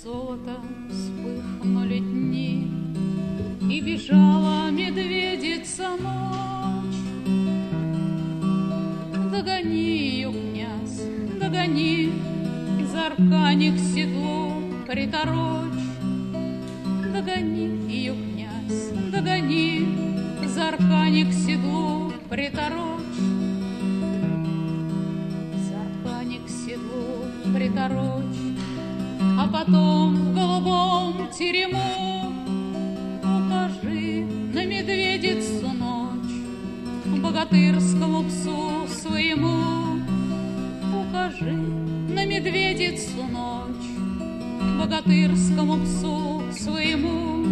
золото вспыхнули дни, и бежала медведица ночь. Догони ее, князь, догони, из аркани к седлу приторочь. Догони ее, князь, догони, из аркани к седлу приторочь. Из аркани к седлу приторочь. А потом в голубом терему укажи на медведицу ночь, богатырскому псу своему. Укажи на медведицу ночь, богатырскому псу своему.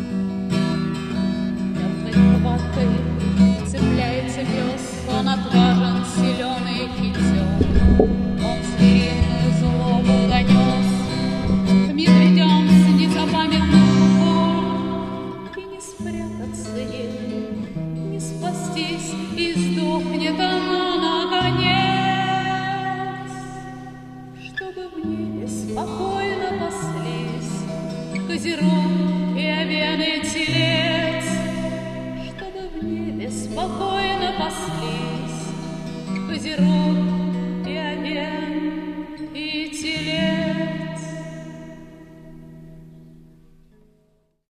Мертвой хваткой цепляется пес, он отважен, силен и хитер. Он звериную злобу донес к медведям с незапамятных пор. И не спрятаться ей, не спастись, и сдохнет она наконец. Чтобы в небе спокойно паслись козерог и овен и телец. Чтобы в небе спокойно паслись козерог